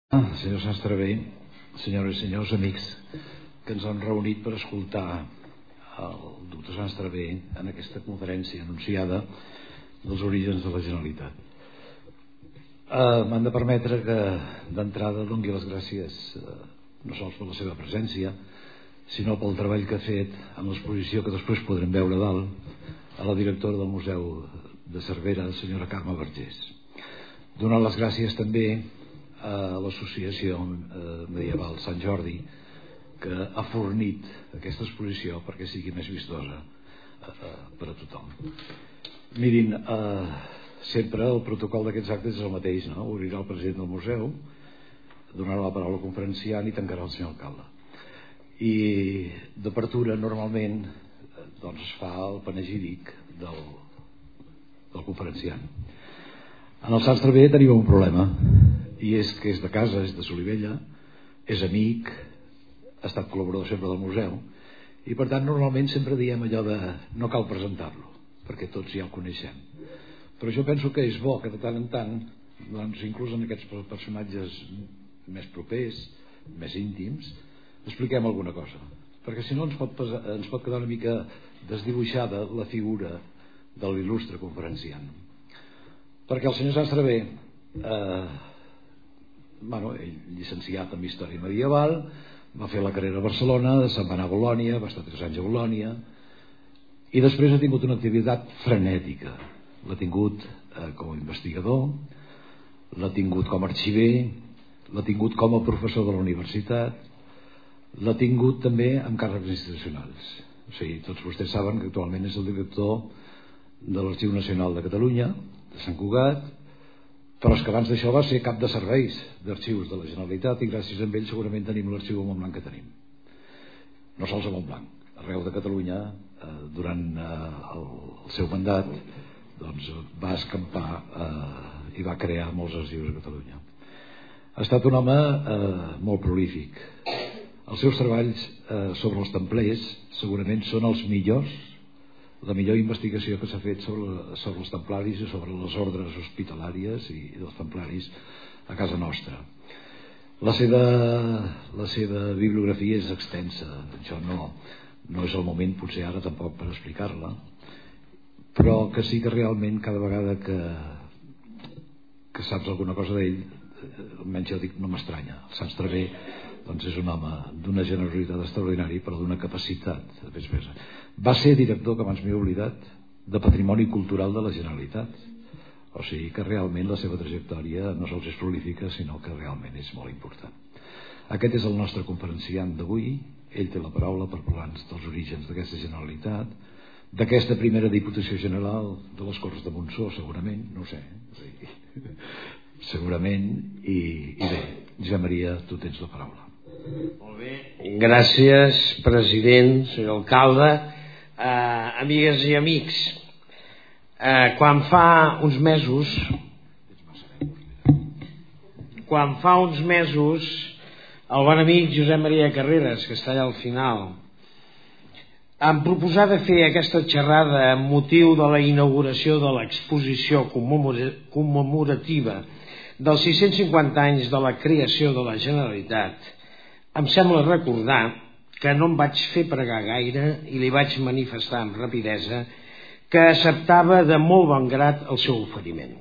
Senyor Sastrebé, senyores i senyors amics que ens han reunit per escoltar el doctor Sastrebé en aquesta conferència anunciada dels orígens de la Generalitat. M'han de permetre que d'entrada doni les gràcies no sols per la seva presència, sinó pel treball que ha fet en l'exposició que després podrem veure a dalt a la directora del Museu de Cervera, la senyora Carme Vergés. Donar les gràcies també a l'associació medieval Sant Jordi, que ha fornit aquesta exposició perquè sigui més vistosa per a tothom. Mirin, sempre el protocol d'aquests actes és el mateix, no? Obrirà el president del museu, donarà la paraula al conferenciant i tancarà el senyor alcalde. I d'apertura normalment doncs es fa el panegíric del conferenciant. En el Sastrebé tenim un problema, i és que és de casa, és de Solivella, és amic, ha estat col·laborador sempre del museu, i per tant normalment sempre diem allò de no cal presentar-lo, perquè tots ja el coneixem. Però jo penso que és bo que de tant en tant, doncs, inclús en aquests personatges més propers, més íntims, expliquem alguna cosa, perquè si no ens pot quedar una mica desdibuixada la figura de l'il·lustre conferenciant. Perquè el senyor Sastrebé, ell llicenciat en Història Medieval, va fer la carrera a Barcelona, se'n va anar a Bolònia, va estar 3 anys a Bolònia, i després ha tingut una activitat frenètica. L'ha tingut com a investigador, l'ha tingut com a arxiver, l'ha tingut com a professor de la universitat, l'ha tingut també amb càrrecs institucionals. O sigui, tots vostès saben que actualment és el director de l'Arxiu Nacional de Catalunya, de Sant Cugat, però és que abans d'això va ser cap de serveis d'arxius de la Generalitat, i gràcies a ell segurament tenim l'arxiu a Montblanc que tenim. No sols a Montblanc, arreu de Catalunya, durant el seu mandat, doncs va escampar i va crear molts arxius a Catalunya. Ha estat un home molt prolífic. Els seus treballs sobre els templers segurament són els millors, la millor investigació que s'ha fet sobre els templaris i sobre les ordres hospitalàries i dels templaris a casa nostra. La seva bibliografia és extensa. Això no és el moment potser ara tampoc per explicar-la, però que sí que realment cada vegada que saps alguna cosa d'ell, almenys jo dic, no m'estranya. El Sastrebé doncs és un home d'una generositat extraordinària, però d'una capacitat a més. Va ser director, que abans m'he oblidat, de Patrimoni Cultural de la Generalitat. O sigui que realment la seva trajectòria no sols és prolífica, sinó que realment és molt important. Aquest és el nostre conferenciant d'avui. Ell té la paraula per parlar-nos dels orígens d'aquesta Generalitat, d'aquesta primera Diputació General de les Corts de Montsó, segurament, no ho sé, segurament, i bé, Josep Maria, tu tens la paraula. Molt bé, gràcies president, senyor alcalde, amigues i amics. Quan fa uns mesos el bon amic Josep Maria Carreras, que està allà al final, em proposà de fer aquesta xerrada amb motiu de la inauguració de l'exposició commemorativa dels 650 anys de la creació de la Generalitat. Em sembla recordar que no em vaig fer pregar gaire i li vaig manifestar amb rapidesa que acceptava de molt bon grat el seu oferiment.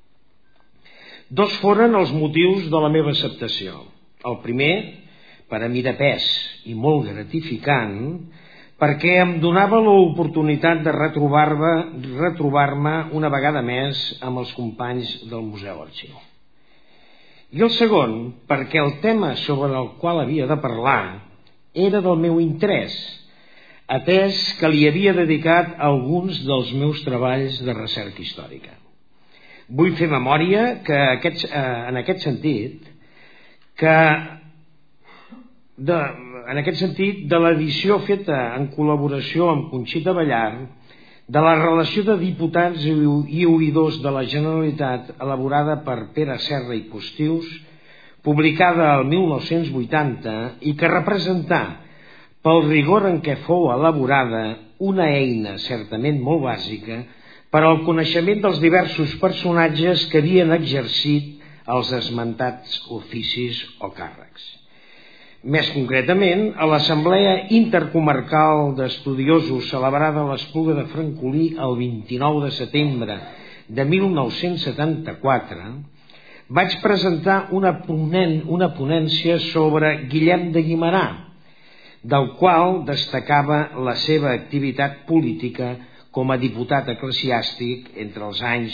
2 foren els motius de la meva acceptació. El primer, per a mi de pes i molt gratificant, perquè em donava l'oportunitat de retrobar-me una vegada més amb els companys del Museu Arxiu. I el segon, perquè el tema sobre el qual havia de parlar era del meu interès, atès que li havia dedicat alguns dels meus treballs de recerca històrica. Vull fer memòria que en aquest sentit de l'edició feta en col·laboració amb Conxita Ballar de la relació de diputats i oïdors de la Generalitat elaborada per Pere Serra i Postius, publicada el 1980 i que representà, pel rigor en què fou elaborada, una eina certament molt bàsica per al coneixement dels diversos personatges que havien exercit els esmentats oficis o càrrecs. Més concretament, a l'Assemblea Intercomarcal d'Estudiosos celebrada a l'Espluga de Francolí el 29 de setembre de 1974, vaig presentar una ponència sobre Guillem de Guimerà, del qual destacava la seva activitat política com a diputat eclesiàstic entre els anys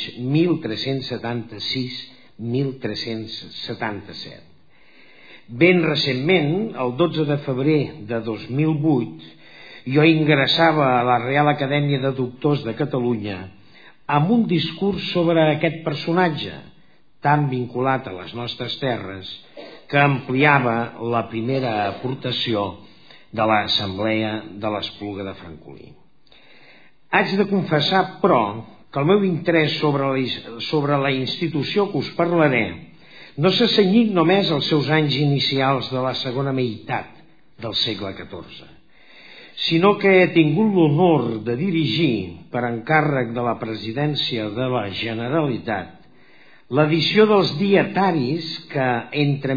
1376-1377. Ben recentment, el 12 de febrer de 2008, jo ingressava a la Reial Acadèmia de Doctors de Catalunya amb un discurs sobre aquest personatge, tan vinculat a les nostres terres, que ampliava la primera aportació de l'Assemblea de l'Espluga de Francolí. Haig de confessar, però, que el meu interès sobre la institució que us parlaré no s'ha cenyit només als seus anys inicials de la segona meitat del segle XIV, sinó que he tingut l'honor de dirigir, per encàrrec de la Presidència de la Generalitat, l'edició dels dietaris que entre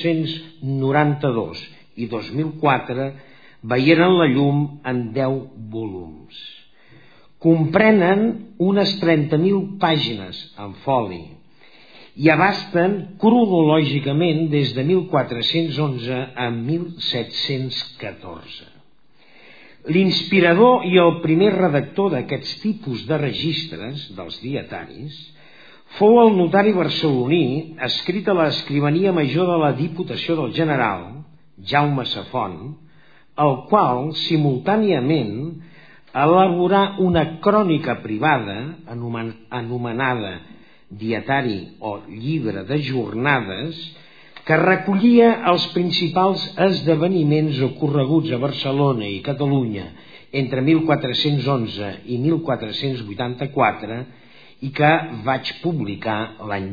1992 i 2004 veieren la llum en 10 volums. Comprenen unes 30.000 pàgines en foli i abasten cronològicament des de 1411 a 1714. L'inspirador i el primer redactor d'aquests tipus de registres, dels dietaris, fou el notari barceloní, escrit a l'Escrivania Major de la Diputació del General, Jaume Safont, el qual, simultàniament, elaborà una crònica privada, anomenada Dietari o Llibre de Jornades, que recollia els principals esdeveniments ocorreguts a Barcelona i Catalunya entre 1411 i 1484 i que vaig publicar l'any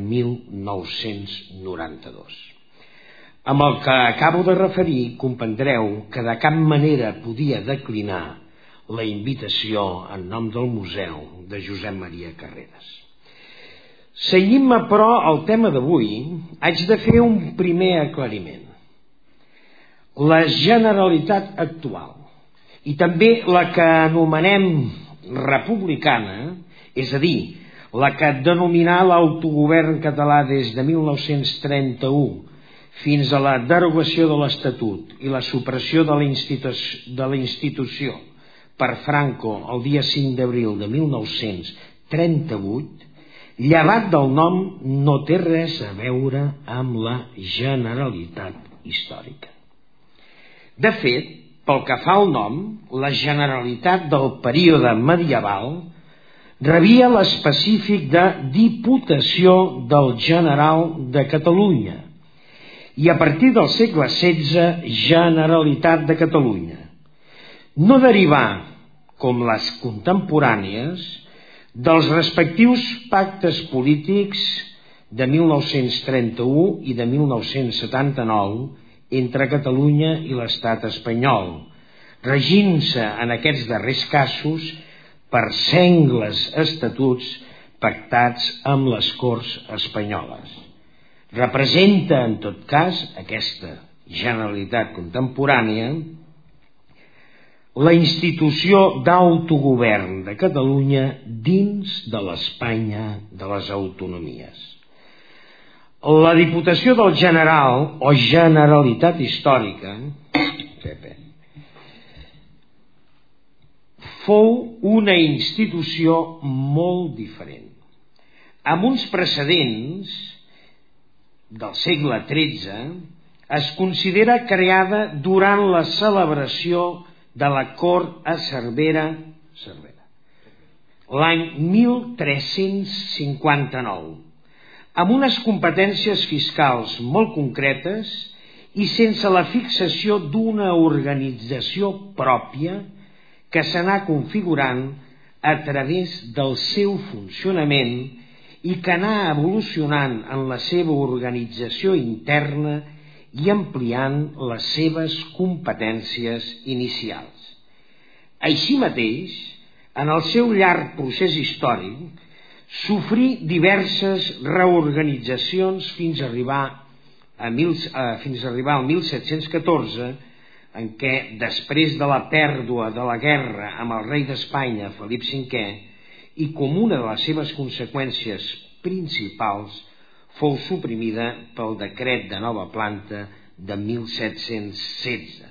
1992. Amb el que acabo de referir, comprendreu que de cap manera podia declinar la invitació en nom del Museu de Josep Maria Carreras. Seguint-me, però, al tema d'avui, haig de fer un primer aclariment. La Generalitat actual, i també la que anomenem republicana, és a dir, la que denominar l'autogovern català des de 1931 fins a la derogació de l'Estatut i la supressió de la institució per Franco el dia 5 d'abril de 1938, llevat del nom, no té res a veure amb la Generalitat històrica. De fet, pel que fa al nom, la Generalitat del període medieval rebia l'específic de Diputació del General de Catalunya i a partir del segle XVI Generalitat de Catalunya. No derivà, com les contemporànies, dels respectius pactes polítics de 1931 i de 1979 entre Catalunya i l'Estat espanyol, regint-se en aquests darrers casos per sengles estatuts pactats amb les Corts espanyoles. Representa, en tot cas, aquesta Generalitat contemporània, la institució d'autogovern de Catalunya dins de l'Espanya de les autonomies. La Diputació del General, o Generalitat històrica, fou una institució molt diferent, amb uns precedents del segle XIII. Es considera creada durant la celebració de la cort a Cervera, l'any 1359, amb unes competències fiscals molt concretes i sense la fixació d'una organització pròpia que s'anà configurant a través del seu funcionament i que anà evolucionant en la seva organització interna i ampliant les seves competències inicials. Així mateix, en el seu llarg procés històric, Sofrí diverses reorganitzacions fins a arribar al 1714, en què, després de la pèrdua de la guerra amb el rei d'Espanya, Felip V, i com una de les seves conseqüències principals, fou suprimida pel decret de nova planta de 1716.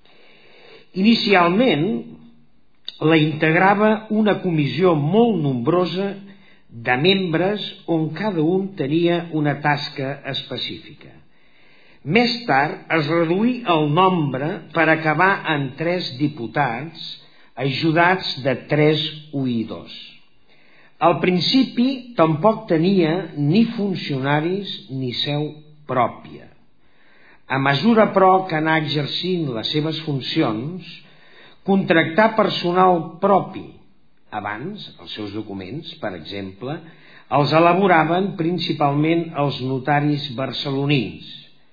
Inicialment, la integrava una comissió molt nombrosa de membres on cada un tenia una tasca específica. Més tard es reduí el nombre per acabar en 3 diputats, ajudats de 3 oïdors. Al principi tampoc tenia ni funcionaris ni seu pròpia. A mesura, però, que anà exercint les seves funcions, contractar personal propi. Abans, els seus documents, per exemple, els elaboraven principalment els notaris barcelonins.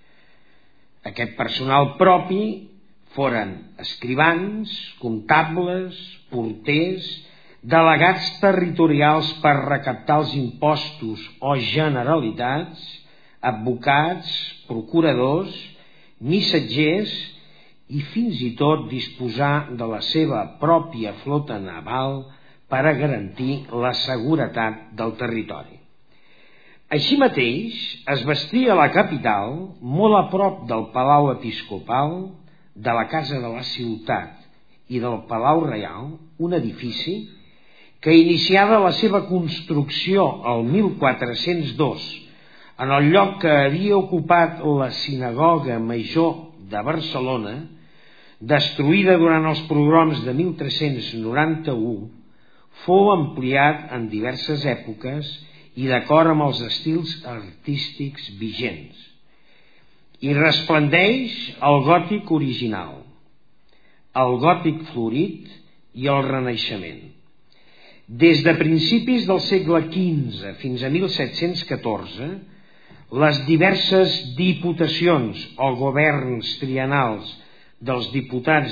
Aquest personal propi foren escrivans, comptables, porters, delegats territorials per recaptar els impostos o generalitats, advocats, procuradors, missatgers i fins i tot disposar de la seva pròpia flota naval per a garantir la seguretat del territori. Així mateix, es bastia a la capital, molt a prop del Palau Episcopal, de la Casa de la Ciutat i del Palau Reial, un edifici que iniciava la seva construcció el 1402 en el lloc que havia ocupat la Sinagoga Major de Barcelona, destruïda durant els pogroms de 1391, fou ampliat en diverses èpoques i d'acord amb els estils artístics vigents. Hi resplendeix el gòtic original, el gòtic florit i el renaixement. Des de principis del segle XV fins a 1714, les diverses diputacions o governs triennals dels diputats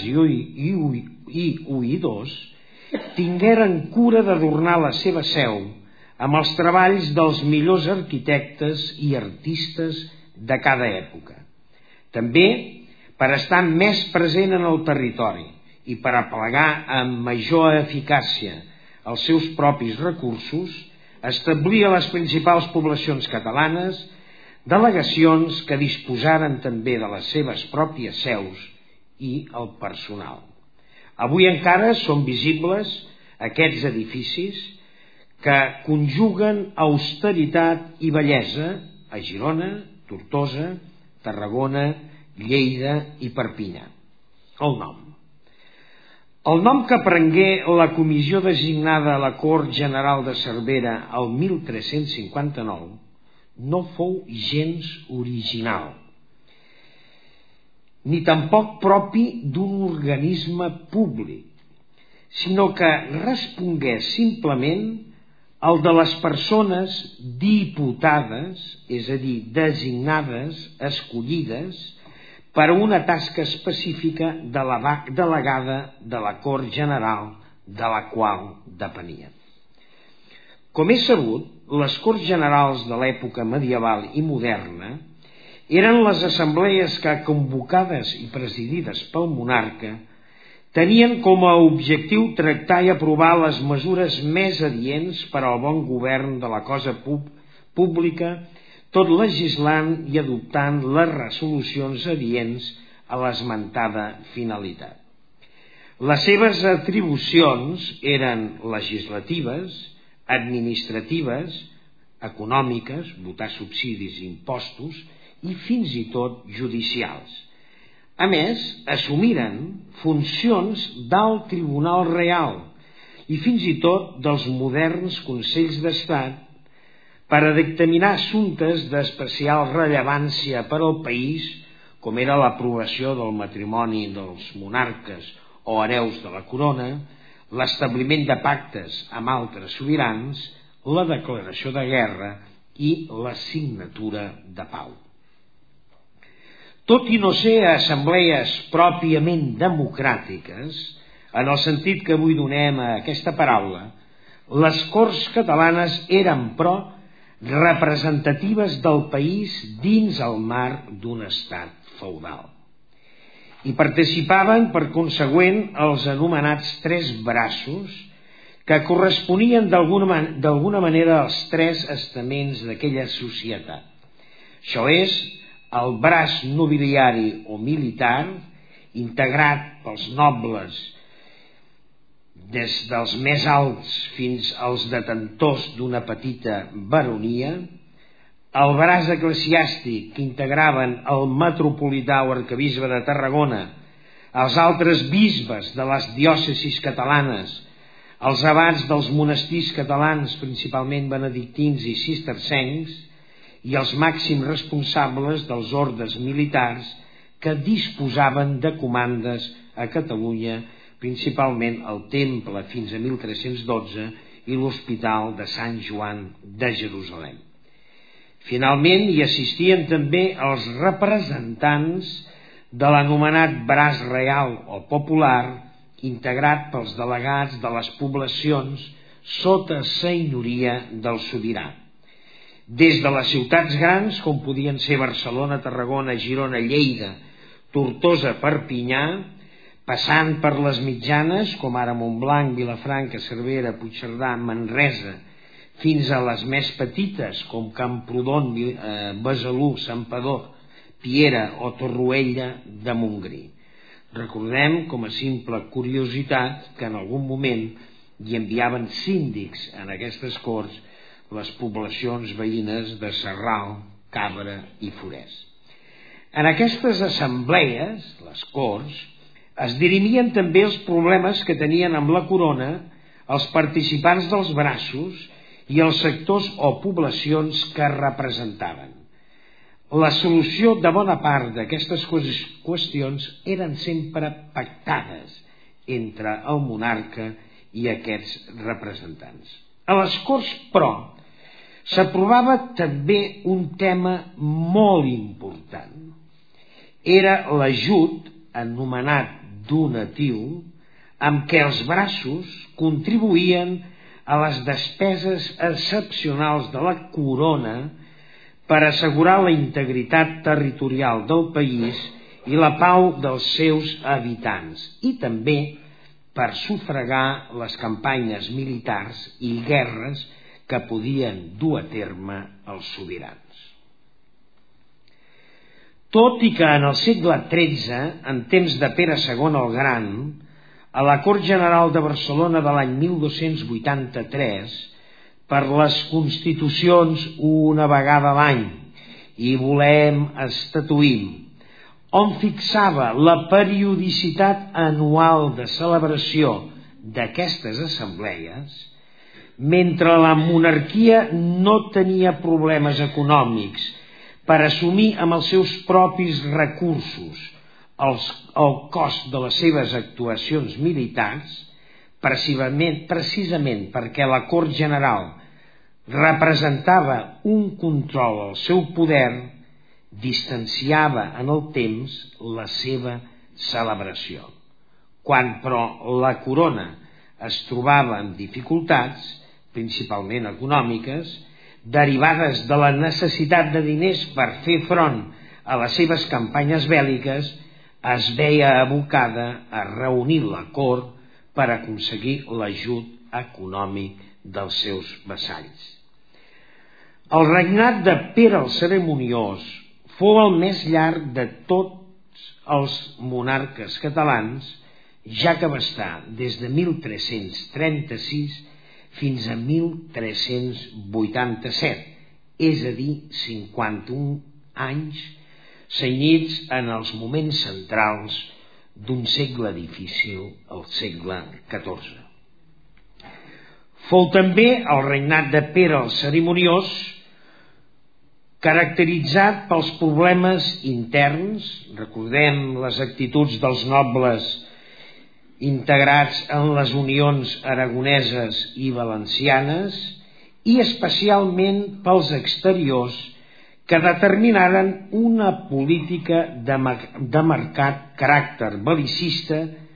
i oïdors tingueren cura d'adornar la seva seu amb els treballs dels millors arquitectes i artistes de cada època. També, per estar més present en el territori i per aplegar amb major eficàcia els seus propis recursos, establia a les principals poblacions catalanes delegacions que disposaren també de les seves pròpies seus i el personal. Avui encara són visibles aquests edificis que conjuguen austeritat i bellesa a Girona, Tortosa, Tarragona, Lleida i Perpinyà. El nom. El nom que prengué la comissió designada a la Cort General de Cervera el 1359 no fou gens original, ni tampoc propi d'un organisme públic, sinó que respongué simplement el de les persones diputades, és a dir, designades, escollides, per a una tasca específica delegada de la Cort General de la qual depenia. Com és sabut, les Corts Generals de l'època medieval i moderna eren les assemblees que, convocades i presidides pel monarca, tenien com a objectiu tractar i aprovar les mesures més adients per al bon govern de la cosa pública, tot legislant i adoptant les resolucions adients a l'esmentada finalitat. Les seves atribucions eren legislatives, administratives, econòmiques, votar subsidis i impostos, i fins i tot judicials. A més, assumiren funcions d'alt Tribunal Real i fins i tot dels moderns Consells d'Estat per a dictaminar assumptes d'especial rellevància per al país, com era l'aprovació del matrimoni dels monarques o hereus de la corona, l'establiment de pactes amb altres sobirans, la declaració de guerra i la signatura de pau. Tot i no ser assemblees pròpiament democràtiques, en el sentit que avui donem a aquesta paraula, Les Corts catalanes eren, però, representatives del país dins el marc d'un estat feudal. Hi participaven, per consegüent, els anomenats tres braços, que corresponien d'alguna manera als tres estaments d'aquella societat. Això és, el braç nobiliari o militar, integrat pels nobles des dels més alts fins als detentors d'una petita baronia, el braç eclesiàstic que integraven el metropolità o arquebisbe de Tarragona, els altres bisbes de les diòcesis catalanes, els abats dels monestirs catalans, principalment benedictins i cistercencs, i els màxims responsables dels ordes militars que disposaven de comandes a Catalunya, principalment el Temple fins a 1312 i l'Hospital de Sant Joan de Jerusalem. Finalment hi assistien també els representants de l'anomenat braç real o popular, integrat pels delegats de les poblacions sota senyoria del sobirà. Des de les ciutats grans, com podien ser Barcelona, Tarragona, Girona, Lleida, Tortosa, Perpinyà, passant per les mitjanes, com ara Montblanc, Vilafranca, Cervera, Puigcerdà, Manresa, fins a les més petites, com Camprodon, Besalú, Santpedor, Piera o Torroella de Montgrí. Recordem, com a simple curiositat, que en algun moment hi enviaven síndics en aquestes corts les poblacions veïnes de Sarral, Cabra i Forès. En aquestes assemblees, les corts, es dirimien també els problemes que tenien amb la corona els participants dels braços i els sectors o poblacions que representaven. La solució de bona part d'aquestes qüestions eren sempre pactades entre el monarca i aquests representants. A les Corts, però, s'aprovava també un tema molt important. Era l'ajut, anomenat donatiu, amb què els braços contribuïen a les despeses excepcionals de la corona per assegurar la integritat territorial del país i la pau dels seus habitants, i també per sufragar les campanyes militars i guerres que podien dur a terme els sobirans. Tot i que en el segle XIII, en temps de Pere II el Gran, a la Cort General de Barcelona de l'any 1283, per les constitucions una vegada a l'any, i volem estatuïm, on fixava la periodicitat anual de celebració d'aquestes assemblees, mentre la monarquia no tenia problemes econòmics per assumir amb els seus propis recursos el cost de les seves actuacions militars, precisament perquè la Cort General representava un control al seu poder, distanciava en el temps la seva celebració. Quan, però, la corona es trobava en dificultats, principalment econòmiques, derivades de la necessitat de diners per fer front a les seves campanyes bèl·liques, es veia abocada a reunir la cort per aconseguir l'ajut econòmic dels seus vassalls. El regnat de Pere el Cerimoniós fou el més llarg de tots els monarques catalans, ja que va estar des de 1336 fins a 1387, és a dir, 51 anys cenyits en els moments centrals d'un segle difícil, el segle XIV. Fou també el regnat de Pere el Cerimoniós caracteritzat pels problemes interns, recordem les actituds dels nobles integrats en les unions aragoneses i valencianes, i especialment pels exteriors que determinaren una política de marcat caràcter bel·licista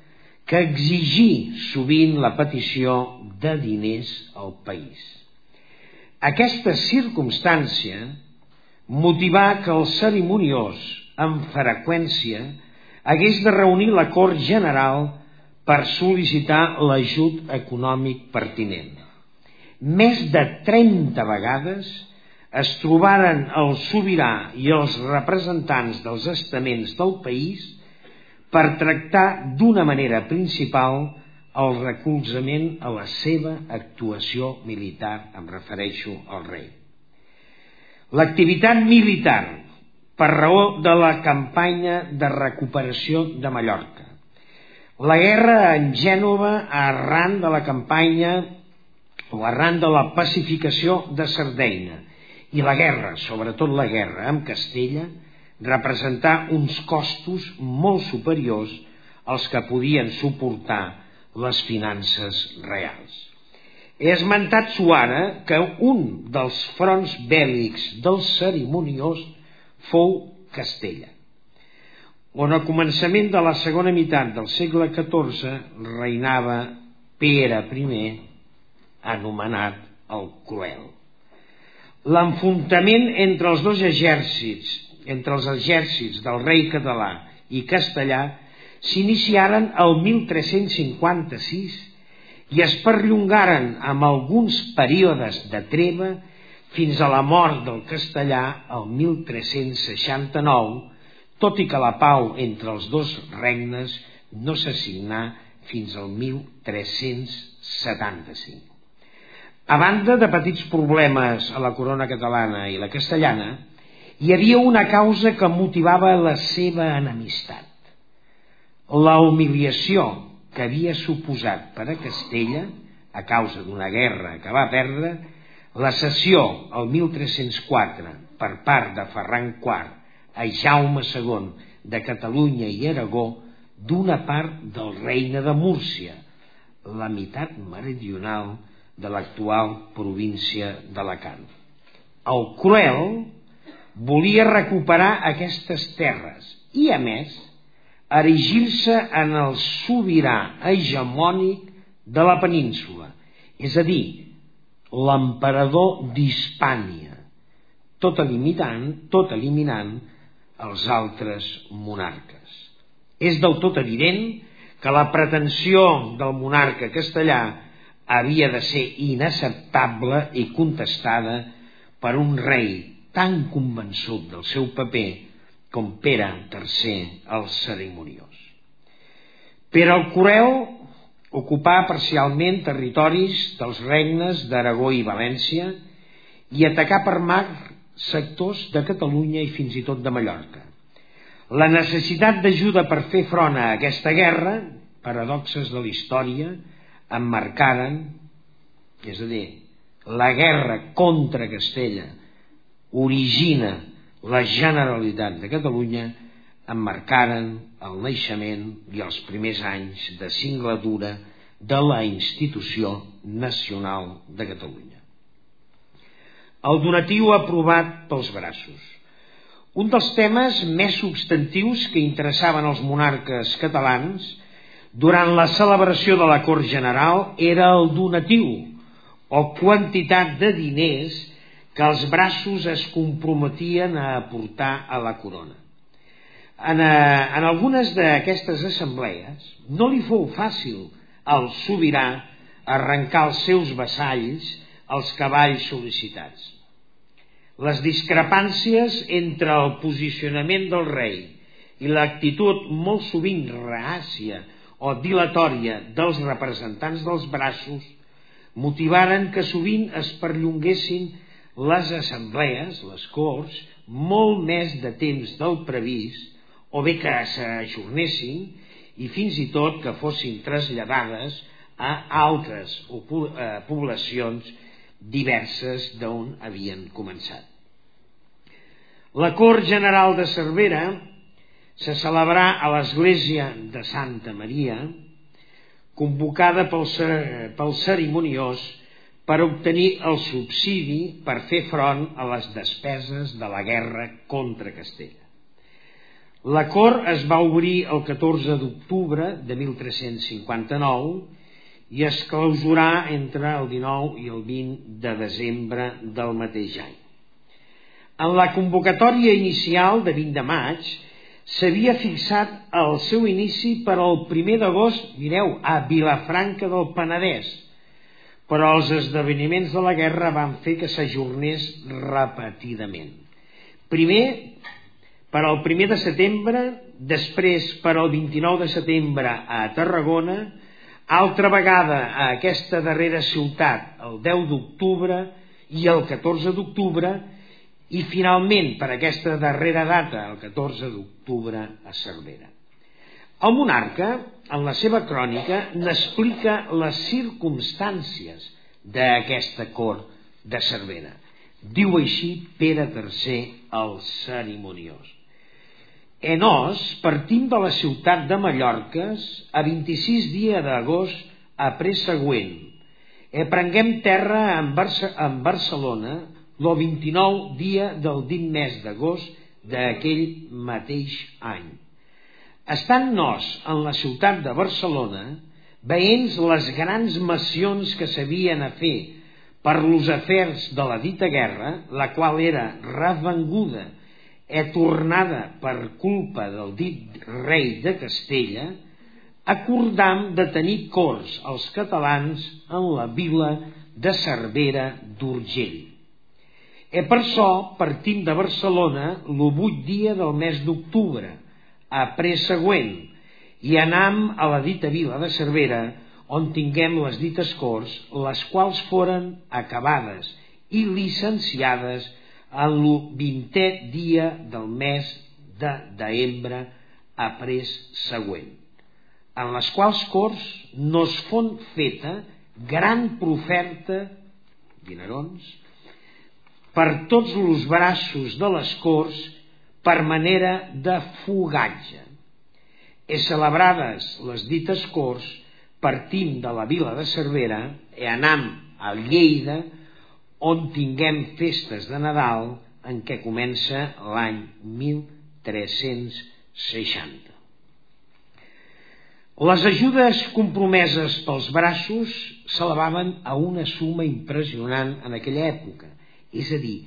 que exigí sovint la petició de diners al país. Aquesta circumstància motivà que el cerimoniós, amb freqüència, hagués de reunir la cort general per sol·licitar l'ajut econòmic pertinent. Més de 30 vegades es trobaren el sobirà i els representants dels estaments del país per tractar d'una manera principal el recolzament a la seva actuació militar, em refereixo al rei. L'activitat militar, per raó de la campanya de recuperació de Mallorca, la guerra en Gènova arran de la campanya o arran de la pacificació de Sardenya i la guerra, sobretot la guerra amb Castella, representar uns costos molt superiors als que podien suportar les finances reals. He esmentat suara que un dels fronts bèl·lics del cerimoniós fou Castella, on al començament de la segona meitat del segle XIV reinava Pere I, anomenat el Cruel. L'enfrontament entre els dos exèrcits, entre els exèrcits del rei català i castellà, s'iniciaren el 1356 i es perllongaren amb alguns períodes de treva fins a la mort del castellà el 1369, tot i que la pau entre els dos regnes no s'assignà fins al 1375. A banda de petits problemes a la corona catalana i la castellana, hi havia una causa que motivava la seva enemistat: la humiliació que havia suposat per a Castella, a causa d'una guerra que va perdre, la cessió el 1304 per part de Ferran IV a Jaume II de Catalunya i Aragó d'una part del regne de Múrcia, la meitat meridional de l'actual província d'Alacant. El Cruel volia recuperar aquestes terres i, a més, erigir-se en el sobirà hegemònic de la península, és a dir, l'emperador d'Hispània, tot eliminant els altres monarques. És del tot evident que la pretensió del monarca castellà havia de ser inacceptable i contestada per un rei tan convençut del seu paper com Pere III el Cerimoniós. Pere el Cruel ocupà parcialment territoris dels regnes d'Aragó i València i atacà per mar sectors de Catalunya i fins i tot de Mallorca. La necessitat d'ajuda per fer front a aquesta guerra, paradoxes de la història, emmarcaren, és a dir, la guerra contra Castella origina la Generalitat de Catalunya, emmarcaren el naixement i els primers anys de singladura de la institució nacional de Catalunya. El donatiu aprovat pels braços. Un dels temes més substantius que interessaven els monarques catalans durant la celebració de la cort general era el donatiu, o quantitat de diners que els braços es comprometien a aportar a la corona. En algunes d'aquestes assemblees no li fou fàcil al sobirà arrencar als seus vassalls els cavalls sol·licitats. Les discrepàncies entre el posicionament del rei i l'actitud molt sovint reàcia o dilatòria dels representants dels braços motivaren que sovint es perllonguessin les assemblees, les corts, molt més de temps del previst, o bé que s'ajornessin i fins i tot que fossin traslladades a altres poblacions diverses d'on havien començat. La cort general de Cervera se celebrà a l'església de Santa Maria, convocada pel cerimoniós per obtenir el subsidi per fer front a les despeses de la guerra contra Castella. La cort es va obrir el 14 d'octubre de 1359 i es clausurà entre el 19 i el 20 de desembre del mateix any. En la convocatòria inicial de 20 de maig s'havia fixat el seu inici per al 1 d'agost, mireu, a Vilafranca del Penedès, però els esdeveniments de la guerra van fer que s'ajornés repetidament. Primer per al 1 de setembre, després per al 29 de setembre a Tarragona, altra vegada a aquesta darrera ciutat el 10 d'octubre i el 14 d'octubre, i finalment per aquesta darrera data, el 14 d'octubre, a Cervera. El monarca, en la seva crònica, n'explica les circumstàncies d'aquesta cort de Cervera. Diu així Pere III el Cerimoniós. Nos partim de la ciutat de Mallorques a 26 dia d'agost a presegüent. Prenguem terra en Barcelona el 29 dia del 20 mes d'agost d'aquell mateix any. Estant nos en la ciutat de Barcelona, veient les grans missions que s'havien a fer per los afers de la dita guerra, la qual era revenguda tornada per culpa del dit rei de Castella, acordam de tenir corts als catalans en la vila de Cervera d'Urgell. Per això partim de Barcelona el 8 dia del mes d'octubre, a presegüent, i anam a la dita vila de Cervera, on tinguem les dites corts, les quals foren acabades i llicenciades en el 20è dia del mes de deembre a presegüent, en les quals corts nos fon feta gran proferta, dinerons, per tots els braços de les corts per manera de fugatge. Celebrades les dites corts, partim de la vila de Cervera i anam a Lleida, on tinguem festes de Nadal en què comença l'any 1360. Les ajudes compromeses pels braços s'elevaven a una suma impressionant en aquella època, és a dir,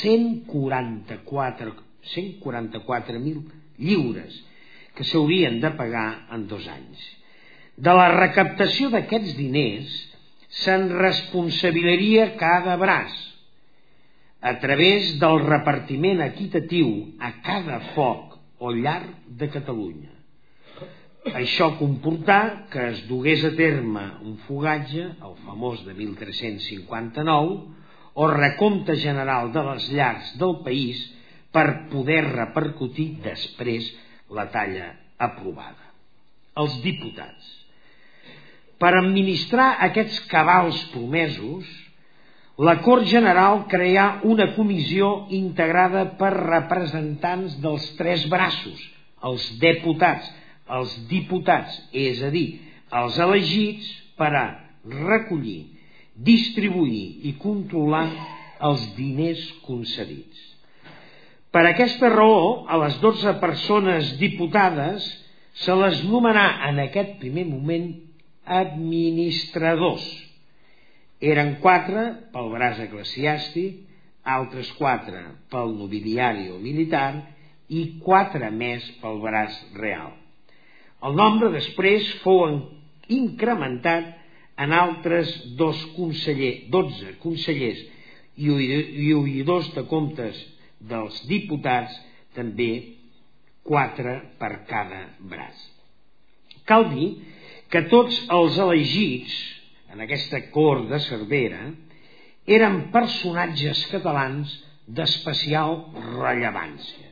144.000 lliures, que s'haurien de pagar en 2 anys. De la recaptació d'aquests diners se'n responsabilitzaria cada braç, a través del repartiment equitatiu a cada foc o llar de Catalunya. Això comportà que es dugués a terme un fogatge, el famós de 1359, o recompte general de les llars del país per poder repercutir després la talla aprovada. Els diputats. Per administrar aquests cabals promesos, la Cort General creà una comissió integrada per representants dels 3 braços, els deputats, els diputats, és a dir, els elegits per a recollir, distribuir i controlar els diners concedits. Per aquesta raó, a les 12 persones diputades se les nomenà en aquest primer moment administradors. Eren 4 pel braç eclesiàstic, altres 4 pel nobiliari o militar i 4 més pel braç real. El nombre després fou incrementat en altres 12 consellers i oïdors de comptes dels diputats, també 4 per cada braç. Cal dir que tots els elegits en aquesta cort de Cervera eren personatges catalans d'especial rellevància.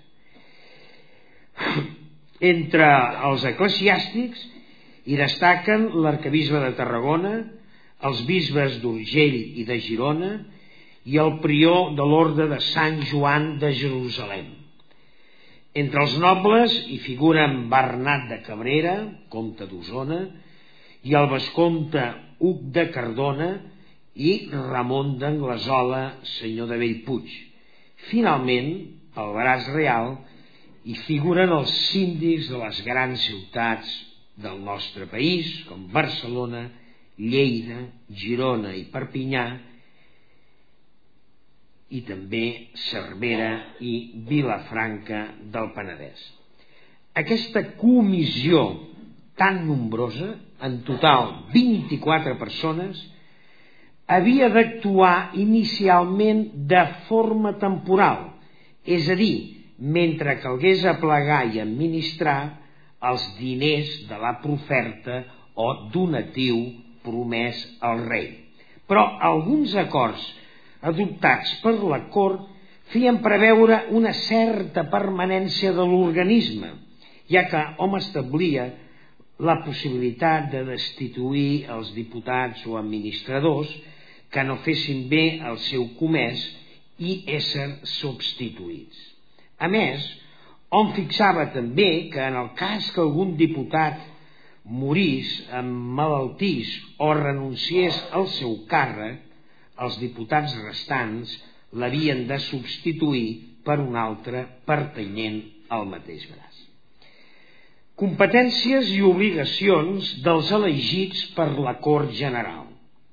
Entre els eclesiàstics hi destaquen l'arquebisbe de Tarragona, els bisbes d'Urgell i de Girona i el prior de l'orde de Sant Joan de Jerusalem. Entre els nobles hi figuren Bernat de Cabrera, comte d'Osona, i el vescomte Hug de Cardona i Ramon d'Anglesola, senyor de Bellpuig. Finalment, pel braç real, hi figuren els síndics de les grans ciutats del nostre país, com Barcelona, Lleida, Girona i Perpinyà, i també Cervera i Vilafranca del Penedès. Aquesta comissió tan nombrosa, en total 24 persones, havia d'actuar inicialment de forma temporal, és a dir, mentre calgués aplegar i administrar els diners de la proferta o donatiu promès al rei. Però alguns acords adoptats per la cort feien preveure una certa permanència de l'organisme, ja que hom establia la possibilitat de destituir els diputats o administradors que no fessin bé el seu comès i ésser substituïts. A més, hom fixava també que en el cas que algun diputat morís, emmalaltís o renunciés al seu càrrec, els diputats restants l'havien de substituir per un altre pertanyent al mateix braç. Competències i obligacions dels elegits per la Cort General.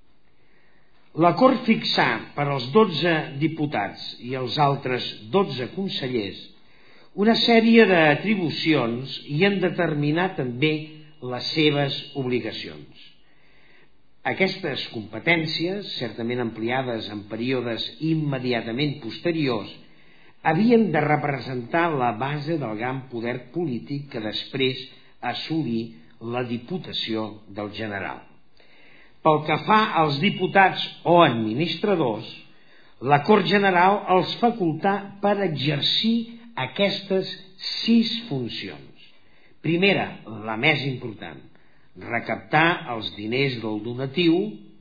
La Cort fixà per als 12 diputats i els altres 12 consellers una sèrie d'atribucions i en determinar també les seves obligacions. Aquestes competències, certament ampliades en períodes immediatament posteriors, havien de representar la base del gran poder polític que després assolí la Diputació del General. Pel que fa als diputats o administradors, la Cort General els facultà per exercir aquestes 6 funcions. Primera, la més important, recaptar els diners del donatiu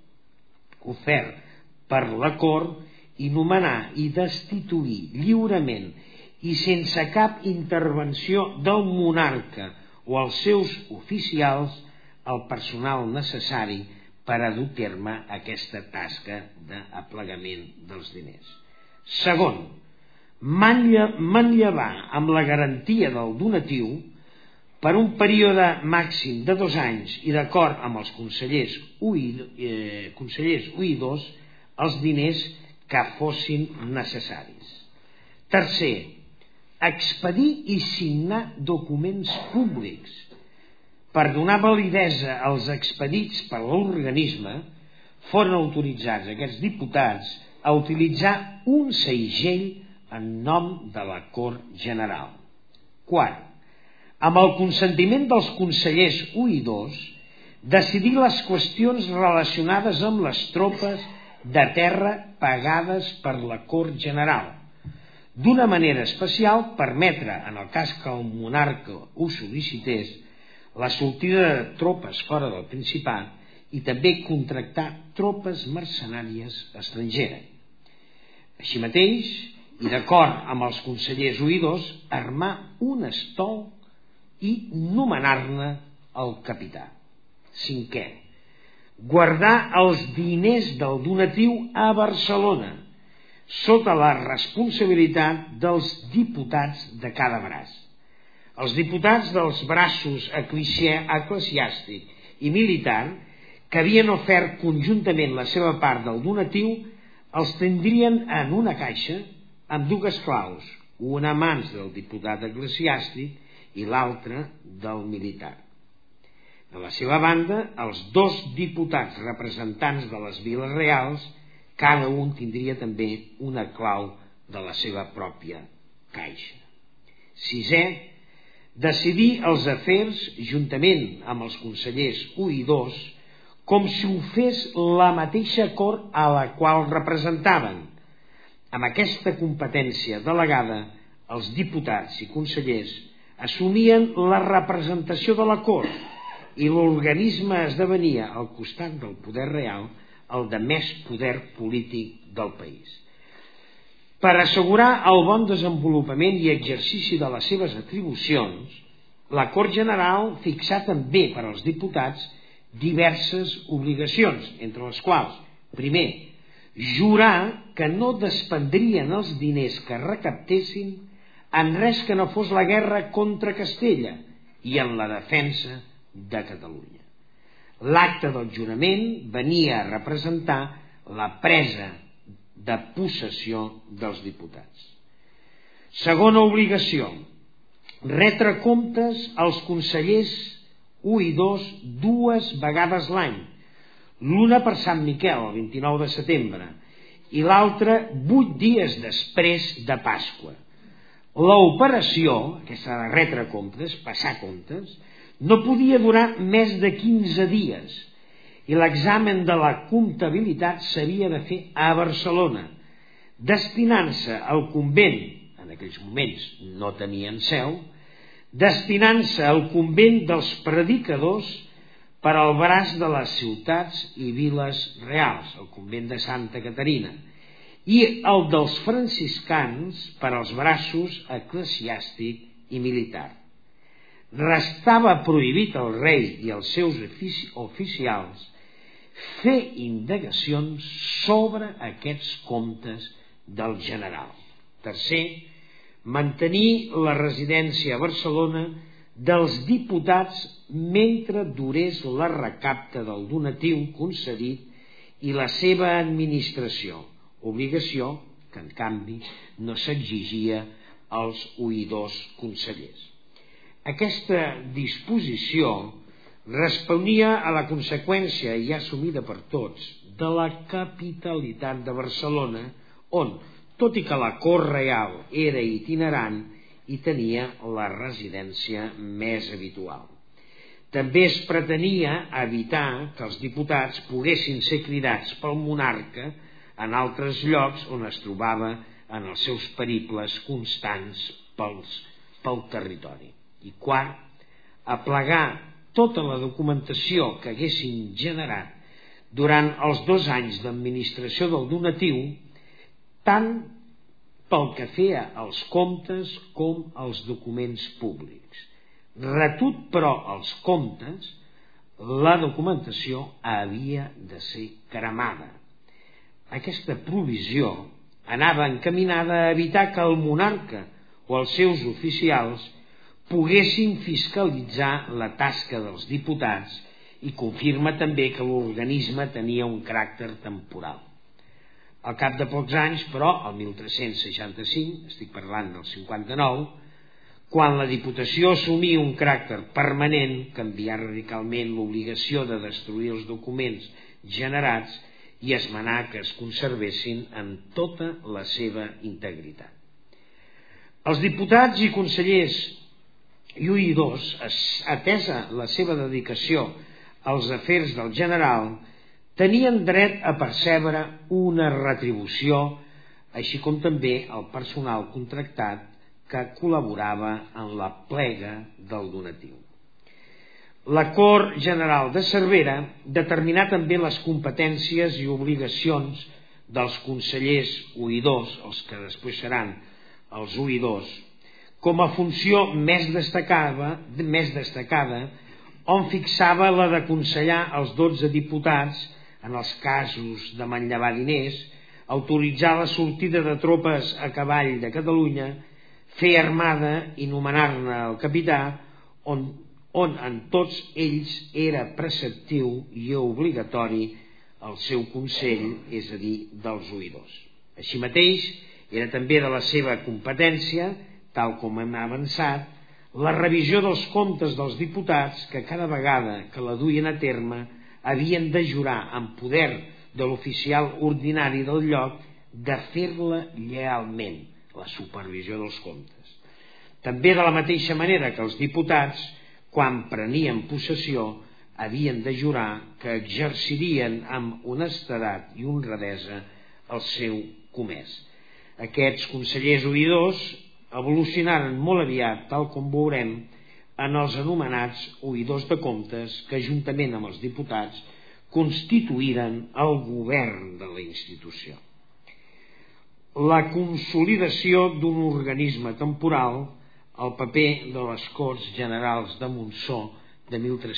ofert per la Cort i nomenar i destituir lliurement i sense cap intervenció del monarca o els seus oficials el personal necessari per a dur a terme aquesta tasca d'aplegament dels diners. Segon, manllevar amb la garantia del donatiu per un període màxim de 2 anys i d'acord amb els consellers oïdors els diners que fossin necessaris. Tercer, expedir i signar documents públics. Per donar validesa als expedits per l'organisme, foren autoritzats aquests diputats a utilitzar un segell en nom de la Cort General. Quart, amb el consentiment dels consellers oïdors, decidir les qüestions relacionades amb les tropes de terra pagades per la Cort General. D'una manera especial, permetre, en el cas que el monarca ho sol·licités, la sortida de tropes fora del Principat i també contractar tropes mercenàries estrangeres. Així mateix, i d'acord amb els consellers oïdors, armar un estol i nomenar-ne el capità. Cinquè, guardar els diners del donatiu a Barcelona, sota la responsabilitat dels diputats de cada braç. Els diputats dels braços eclesiàstic i militar que havien ofert conjuntament la seva part del donatiu els tindrien en una caixa amb 2 claus, una a mans del diputat eclesiàstic i l'altra del militar. De la seva banda, els 2 diputats representants de les viles reals, cada un tindria també una clau de la seva pròpia caixa. Sisè, decidir els afers juntament amb els consellers oïdors com si ho fes la mateixa cort a la qual representaven. Amb aquesta competència delegada, els diputats i consellers assumien la representació de la cort i l'organisme esdevenia al costat del poder real el de més poder polític del país. Per assegurar el bon desenvolupament i exercici de les seves atribucions, la Cort General fixà també per als diputats diverses obligacions, entre les quals, primer, jurar que no despendrien els diners que recaptessin en res que no fos la guerra contra Castella i en la defensa de Catalunya. L'acte del jurament venia a representar la presa de possessió dels diputats. Segona obligació, retre comptes als consellers 1 i 2 dues vegades l'any, l'una per Sant Miquel, el 29 de setembre, i l'altra 8 dies després de Pasqua. L'operació, aquesta de retre comptes, passar comptes, no podia durar més de 15 dies i l'examen de la comptabilitat s'havia de fer a Barcelona, destinant-se al convent, en aquells moments no tenien seu, destinant-se al convent dels predicadors per al braç de les ciutats i viles reals, el convent de Santa Caterina, i el dels franciscans per als braços eclesiàstic i militar. Restava prohibit al rei i als seus oficials fer indagacions sobre aquests comptes del general. Tercer, mantenir la residència a Barcelona dels diputats mentre durés la recapta del donatiu concedit i la seva administració, obligació que en canvi no s'exigia als oïdors consellers. Aquesta disposició responia a la conseqüència ja assumida per tots de la capitalitat de Barcelona, on, tot i que la cort reial era itinerant, hi tenia la residència més habitual. També es pretenia evitar que els diputats poguessin ser cridats pel monarca en altres llocs on es trobava en els seus periples constants pel territori. I quart, aplegar tota la documentació que haguessin generat durant els 2 anys d'administració del donatiu, tant pel que feia als comptes com als documents públics. Retut, però, els comptes, la documentació havia de ser cremada. Aquesta provisió anava encaminada a evitar que el monarca o els seus oficials poguessin fiscalitzar la tasca dels diputats i confirma també que l'organisme tenia un caràcter temporal. Al cap de pocs anys, però, el 1365, estic parlant del 59, quan la Diputació assumia un caràcter permanent, canvià radicalment l'obligació de destruir els documents generats i esmenar que es conservessin en tota la seva integritat. Els diputats i consellers i oïdors, atesa la seva dedicació als afers del general, tenien dret a percebre una retribució, així com també el personal contractat que col·laborava en la plega del donatiu. La Cort General de Cervera determinà també les competències i obligacions dels consellers oïdors, els que després seran els oïdors, com a funció més destacada, on fixava la d'aconsellar els 12 diputats en els casos de manllevar diners, autoritzar la sortida de tropes a cavall de Catalunya, fer armada i nomenar-ne el capità, on en tots ells era preceptiu i obligatori el seu consell, és a dir, dels oïdors. Així mateix, era també de la seva competència, tal com hem avançat, la revisió dels comptes dels diputats que cada vegada que la duien a terme havien de jurar en poder de l'oficial ordinari del lloc de fer-la llealment, la supervisió dels comptes. També de la mateixa manera que els diputats, quan prenien possessió, havien de jurar que exercirien amb honestedat i honradesa el seu comès. Aquests consellers oïdors evolucionaren molt aviat, tal com veurem, en els anomenats oïdors de comptes que, juntament amb els diputats, constituïren el govern de la institució. La consolidació d'un organisme temporal, el paper de les Corts Generals de Montsó de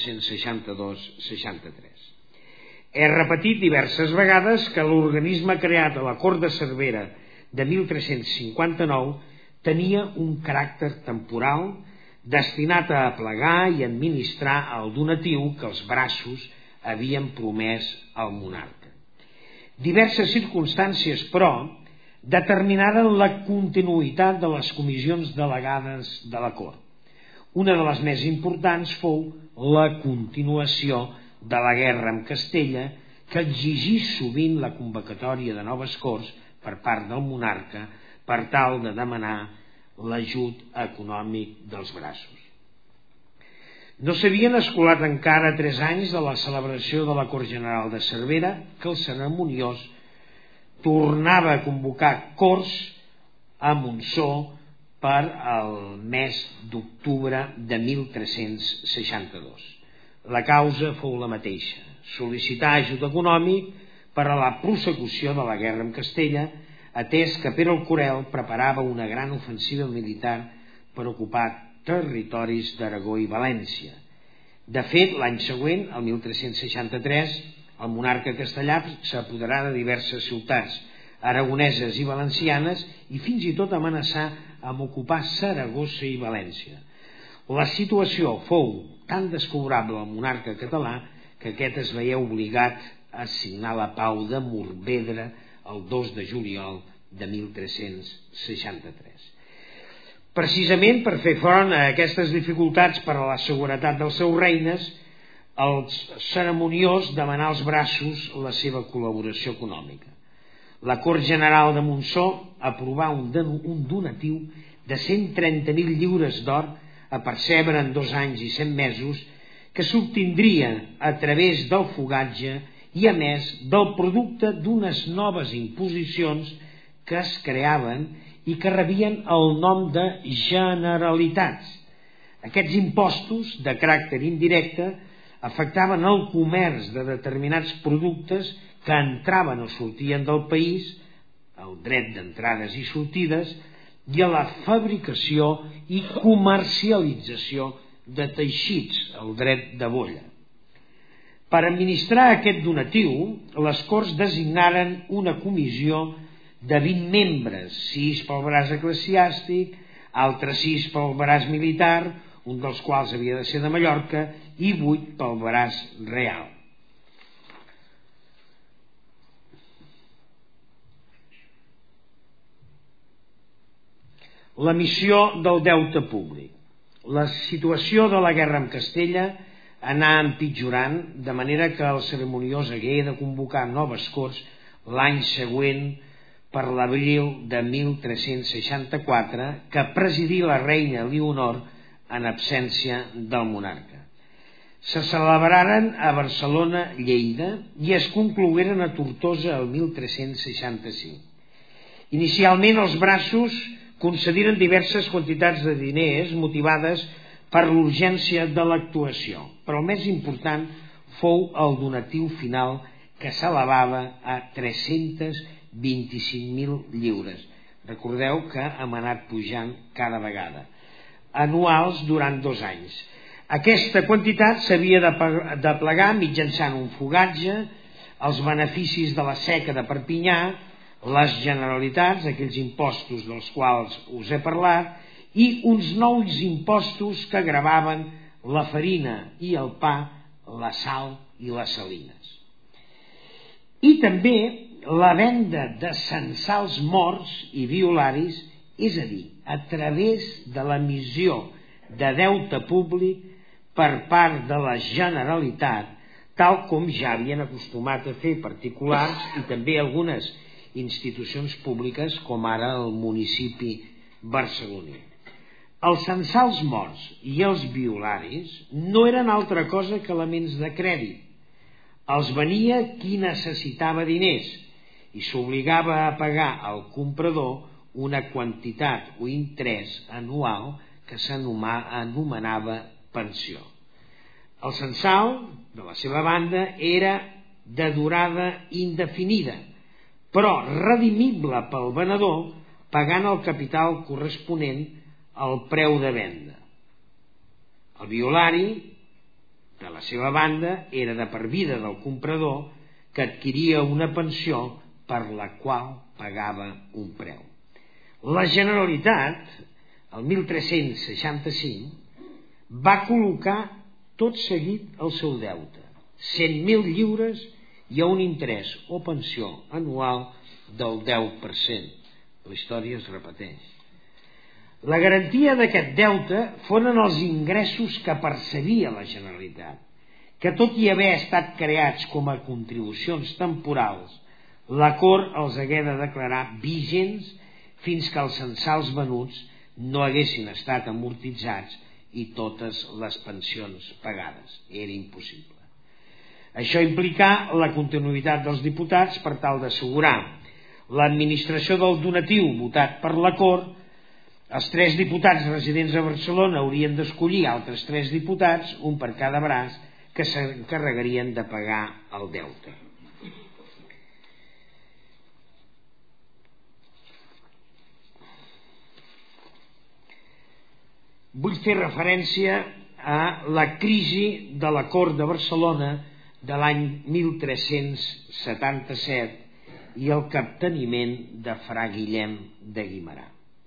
1362-63. He repetit diverses vegades que l'organisme creat a la Cort de Cervera de 1359 tenia un caràcter temporal destinat a aplegar i administrar el donatiu que els braços havien promès al monarca. Diverses circumstàncies, però, determinaren la continuïtat de les comissions delegades de la cort. Una de les més importants fou la continuació de la guerra amb Castella, que exigís sovint la convocatòria de noves corts per part del monarca per tal de demanar l'ajut econòmic dels braços. No s'havien escolat encara 3 anys de la celebració de la Cort General de Cervera que el Cerimoniós tornava a convocar corts a Montsó per al mes d'octubre de 1362. La causa fou la mateixa, sol·licitar ajut econòmic per a la prosecució de la guerra amb Castella, atès que Pere el Corel preparava una gran ofensiva militar per ocupar territoris d'Aragó i València. De fet, l'any següent, el 1363, el monarca castellà s'apoderà de diverses ciutats aragoneses i valencianes i fins i tot amenaçar amb ocupar Saragossa i València. La situació fou tan desfavorable al monarca català que aquest es veia obligat a signar la pau de Morvedre el 2 de juliol de 1363. Precisament per fer front a aquestes dificultats per a la seguretat dels seus regnes, el Cerimoniós demanà als braços la seva col·laboració econòmica. La Cort General de Montsó aprovà un donatiu de 130.000 lliures d'or a percebre en 2 anys i 100 mesos que s'obtindria a través del fogatge i a més del producte d'unes noves imposicions que es creaven i que rebien el nom de generalitats. Aquests impostos de caràcter indirecte afectaven el comerç de determinats productes que entraven o sortien del país, el dret d'entrades i sortides, i a la fabricació i comercialització de teixits, el dret de bolla. Per administrar aquest donatiu, les Corts designaren una comissió de 20 membres, 6 pel braç eclesiàstic, altres 6 pel braç militar, un dels quals havia de ser de Mallorca, i 8 pel braç real. La missió del deute públic. La situació de la guerra amb Castella anà empitjorant, de manera que el Cerimoniós hagué de convocar noves corts l'any següent per l'abril de 1364, que presidí la reina Leonor en absència del monarca. Se celebraren a Barcelona, Lleida, i es conclogueren a Tortosa el 1365. Inicialment els braços concediren diverses quantitats de diners motivades per l'urgència de l'actuació, però el més important fou el donatiu final, que s'elevava a 325.000 lliures. Recordeu que hem anat pujant cada vegada, anuals durant 2 anys. Aquesta quantitat s'havia de plegar mitjançant un fogatge, els beneficis de la seca de Perpinyà, les generalitats, aquells impostos dels quals us he parlat, i uns nous impostos que gravaven la farina i el pa, la sal i les salines. I també la venda de censals morts i violaris, és a dir, a través de l'emissió de deute públic per part de la Generalitat, tal com ja havien acostumat a fer particulars i també algunes institucions públiques, com ara el municipi barceloní. Els censals morts i els violaris no eren altra cosa que elements de crèdit. Els venia qui necessitava diners i s'obligava a pagar al comprador una quantitat o interès anual que s'anomenava pensió. El censal, de la seva banda, era de durada indefinida, però redimible pel venedor pagant el capital corresponent al preu de venda. El violari, de la seva banda, era de per vida del comprador, que adquiria una pensió per la qual pagava un preu. La Generalitat, el 1365, va col·locar tot seguit el seu deute, 100.000 lliures i a un interès o pensió anual del 10%. La història es repeteix. La garantia d'aquest deute foren els ingressos que percebia la Generalitat, que tot i haver estat creats com a contribucions temporals, la Cort els hagué de declarar vigents fins que els censals venuts no haguessin estat amortitzats i totes les pensions pagades. Era impossible. Això implicà la continuïtat dels diputats per tal d'assegurar l'administració del donatiu votat per la Cort. Els 3 diputats residents a Barcelona haurien d'escollir altres 3 diputats, un per cada braç, que s'encarregarien de pagar el deute. Vull fer referència a la crisi de la Cort de Barcelona de l'any 1377 i el capteniment de Fra Guillem de Guimerà.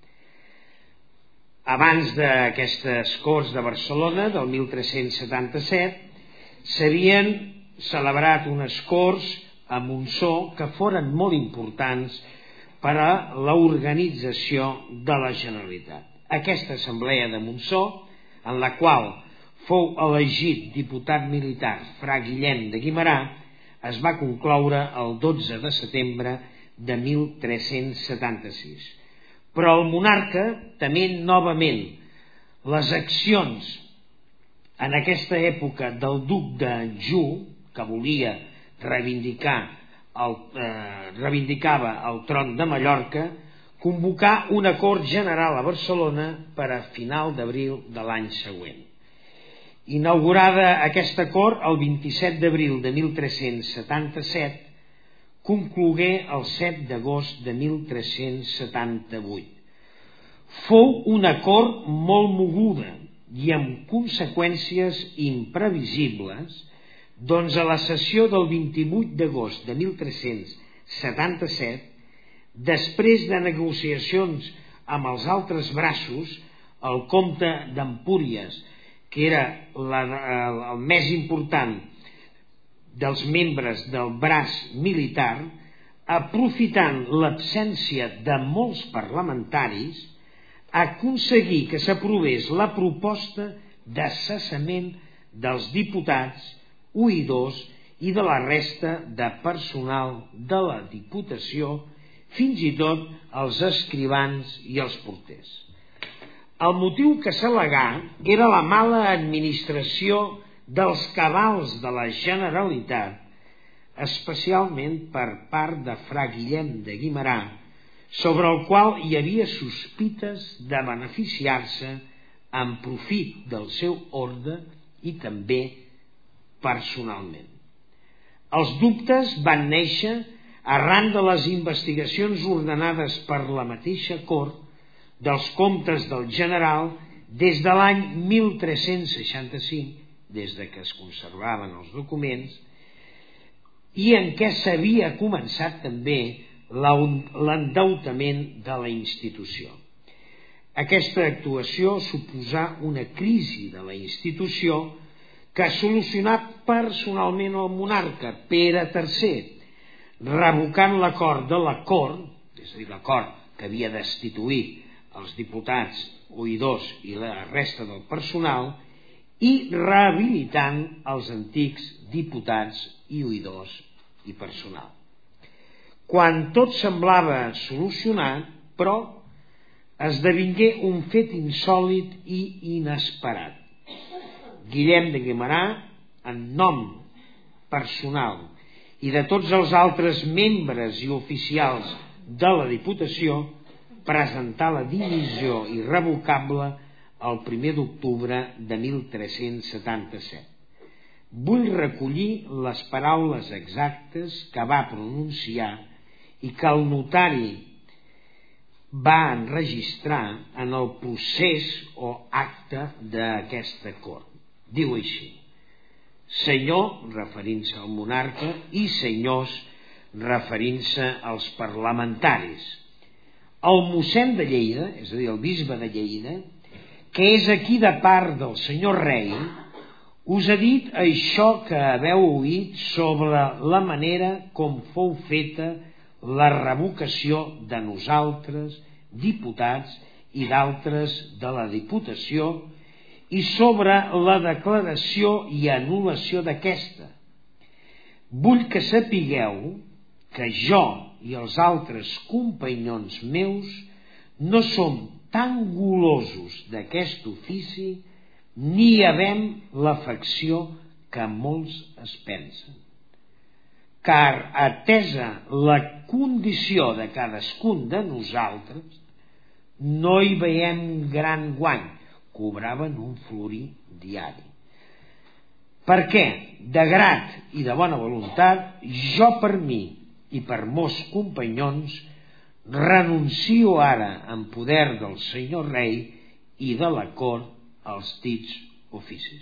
Abans d'aquestes Corts de Barcelona, del 1377, s'havien celebrat unes Corts a Montsó que foren molt importants per a l'organització de la Generalitat. Aquesta assemblea de Montsó, en la qual fou elegit diputat militar Fra Guillem de Guimerà, es va concloure el 12 de setembre de 1376. Però el monarca, tement novament les accions en aquesta època del duc d'Anjou, que reivindicava el tron de Mallorca, convocà una cort general a Barcelona per a final d'abril de l'any següent. Inaugurada aquesta cort el 27 d'abril de 1377, conclogué el 7 d'agost de 1378. Fou una cort molt moguda i amb conseqüències imprevisibles, doncs a la sessió del 28 d'agost de 1377, després de negociacions amb els altres braços, el comte d'Empúries, que era el més important dels membres del braç militar, aprofitant l'absència de molts parlamentaris, aconseguí que s'aprovés la proposta de cessament dels diputats, oïdors i de la resta de personal de la Diputació, fins i tot els escrivans i els porters. El motiu que s'al·legà era la mala administració dels cabals de la Generalitat, especialment per part de Fra Guillem de Guimerà, sobre el qual hi havia sospites de beneficiar-se en profit del seu orde i també personalment. Els dubtes van néixer arran de les investigacions ordenades per la mateixa cort dels comptes del general des de l'any 1365, des de que es conservaven els documents, i en què s'havia començat també l'endeutament de la institució. Aquesta actuació suposà una crisi de la institució que ha solucionat personalment el monarca Pere III, revocant l'acord de la cort, és a dir, l'acord que havia destituït els diputats, oïdors i la resta del personal, i rehabilitant els antics diputats i oïdors i personal. Quan tot semblava solucionat, però, esdevingué un fet insòlit i inesperat. Guillem de Guimerà, en nom personal i de tots els altres membres i oficials de la Diputació, presentà la dimissió irrevocable el 1 d'octubre de 1377. Vull recollir les paraules exactes que va pronunciar i que el notari va enregistrar en el procés o acte d'aquesta cort. Diu així: senyor, referint-se al monarca, i senyors, referint-se als parlamentaris, el mossèn de Lleida, és a dir, el bisbe de Lleida, que és aquí de part del senyor rei, us ha dit això que haveu oït sobre la manera com fou feta la revocació de nosaltres, diputats i d'altres de la Diputació, i sobre la declaració i anul·lació d'aquesta. Vull que sapigueu que jo i els altres companys meus no som tan golosos d'aquest ofici ni havem l'afecció que molts es pensen. Car, atesa la condició de cadascun de nosaltres, no hi veiem gran guany, cobraven un florí diari. Perquè, de grat i de bona voluntat, jo per mi i per molts companys renuncio ara en poder del senyor rei i de la cort als dits oficis.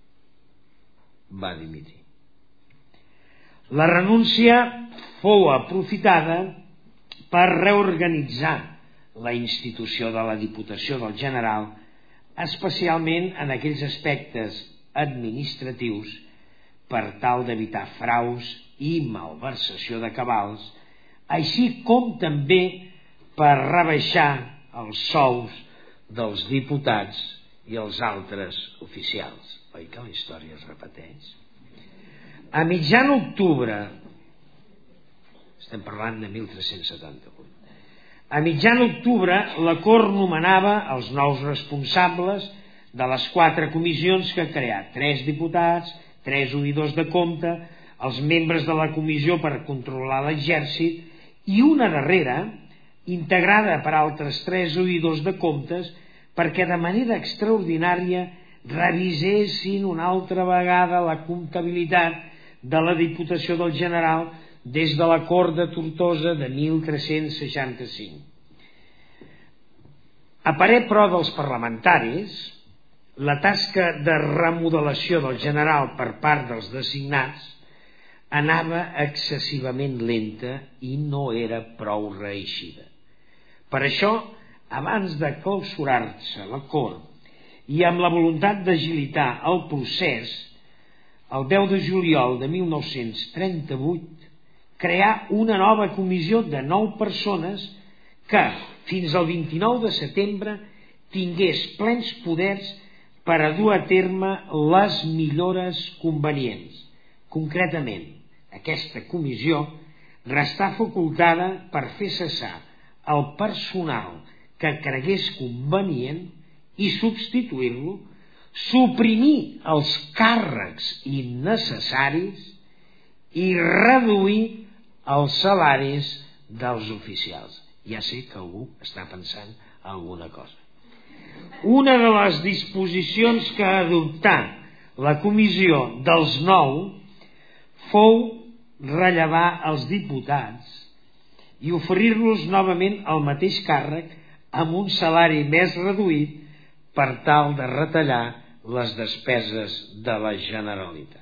Va dimitir. La renúncia fou aprofitada per reorganitzar la institució de la Diputació del General, especialment en aquells aspectes administratius per tal d'evitar fraus i malversació de cabals, així com també per rebaixar els sous dels diputats i els altres oficials. Oi que la història es repeteix? A mitjan octubre, estem parlant de 1378, a mitjan octubre la Cort nomenava els nous responsables de les 4 comissions que ha creat, 3 diputats, 3 oïdors de compte, els membres de la comissió per controlar l'exèrcit i una darrera, integrada per altres 3 oïdors de comptes, perquè de manera extraordinària revisessin una altra vegada la comptabilitat de la Diputació del General des de la Cort de Tortosa de 1365. A parer, però, dels parlamentaris, la tasca de remodelació del general per part dels designats anava excessivament lenta i no era prou reeixida. Per això, abans de clausurar-se la cort i amb la voluntat d'agilitar el procés, el 10 de juliol de 1938 crear una nova comissió de 9 persones que, fins al 29 de setembre, tingués plens poders per a dur a terme les millores convenients. Concretament, aquesta comissió restà facultada per fer cessar el personal que cregués convenient i substituir-lo, suprimir els càrrecs innecessaris i reduir els salaris dels oficials. Ja sé que algú està pensant alguna cosa. Una de les disposicions que adoptà la comissió dels 9 fou rellevar els diputats i oferir-los novament el mateix càrrec amb un salari més reduït per tal de retallar les despeses de la Generalitat.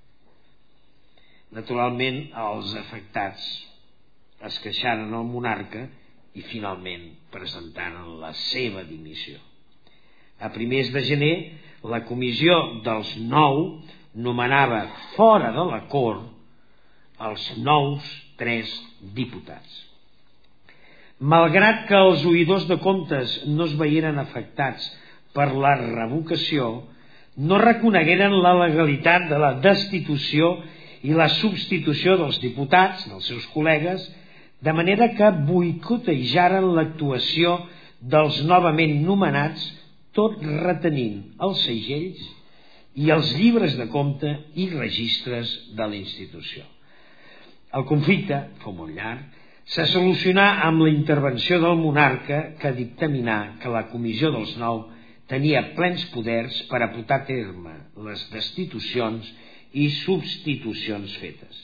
Naturalment, els afectats es queixaren al monarca i finalment presentaren la seva dimissió. A primers de gener, la comissió dels 9 nomenava fora de la cort els nous 3 diputats. Malgrat que els oïdors de comptes no es veieren afectats per la revocació, no reconegueren la legalitat de la destitució i la substitució dels diputats, dels seus col·legues, de manera que boicotejaren l'actuació dels novament nomenats, tot retenint els segells i els llibres de compte i registres de la institució. El conflicte, fou molt llarg, se solucionà amb la intervenció del monarca, que dictaminà que la comissió dels 9 tenia plens poders per a portar a terme les destitucions i substitucions fetes.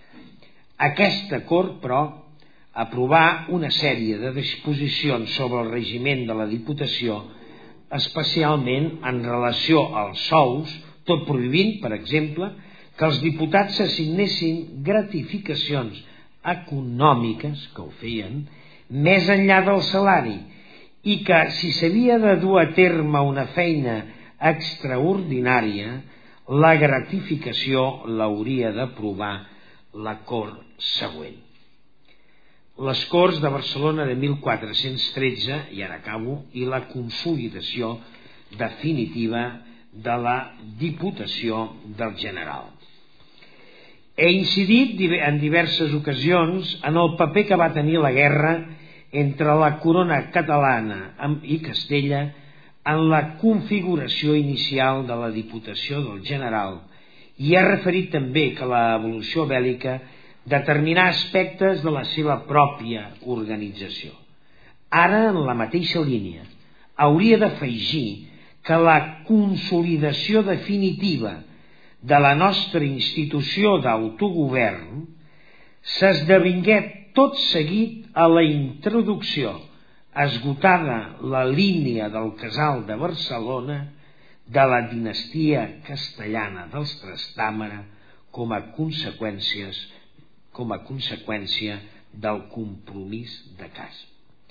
Aquesta cort, però, aprovà una sèrie de disposicions sobre el regiment de la Diputació, especialment en relació als sous, tot prohibint, per exemple, que els diputats s'assignessin gratificacions econòmiques, que ho feien, més enllà del salari, i que si s'havia de dur a terme una feina extraordinària, la gratificació l'hauria d'aprovar la Cort següent. Les Corts de Barcelona de 1413, i ara acabo, i la consolidació definitiva de la Diputació del General. He incidit en diverses ocasions en el paper que va tenir la guerra entre la corona catalana i Castella en la configuració inicial de la Diputació del General, i he referit també que l'evolució bèl·lica determinà aspectes de la seva pròpia organització. Ara, en la mateixa línia, hauria d'afegir que la consolidació definitiva de la nostra institució d'autogovern s'esdevingué tot seguit a la introducció, esgotada la línia del Casal de Barcelona, de la dinastia castellana dels Trastàmara com a conseqüència del compromís de Casp.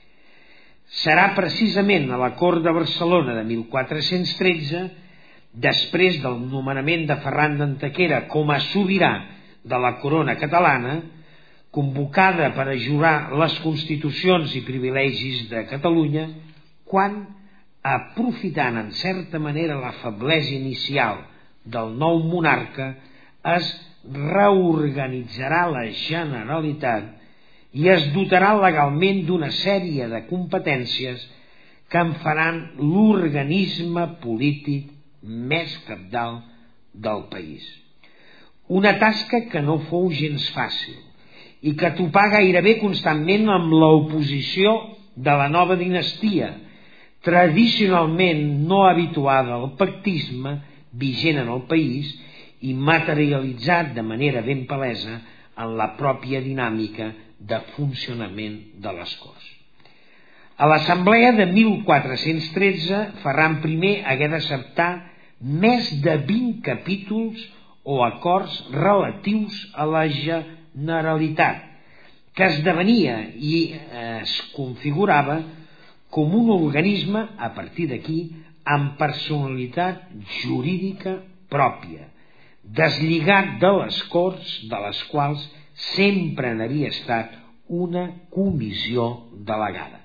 Serà precisament a la Cort de Barcelona de 1413, després del nomenament de Ferran d'Antequera com a sobirà de la corona catalana, convocada per a jurar les constitucions i privilegis de Catalunya, quan, aprofitant en certa manera la feblesa inicial del nou monarca, es reorganitzarà la Generalitat i es dotarà legalment d'una sèrie de competències que en faran l'organisme polític més cabdal del país. Una tasca que no fou gens fàcil i que topà gairebé constantment amb l'oposició de la nova dinastia, tradicionalment no habituada al pactisme vigent en el país i materialitzat de manera ben palesa en la pròpia dinàmica de funcionament de les Corts. A l'Assemblea de 1413, Ferran I hagué d'acceptar més de 20 capítols o acords relatius a la Generalitat, que esdevenia i es configurava com un organisme, a partir d'aquí, amb personalitat jurídica pròpia, deslligat de les Corts, de les quals sempre n'havia estat una comissió delegada.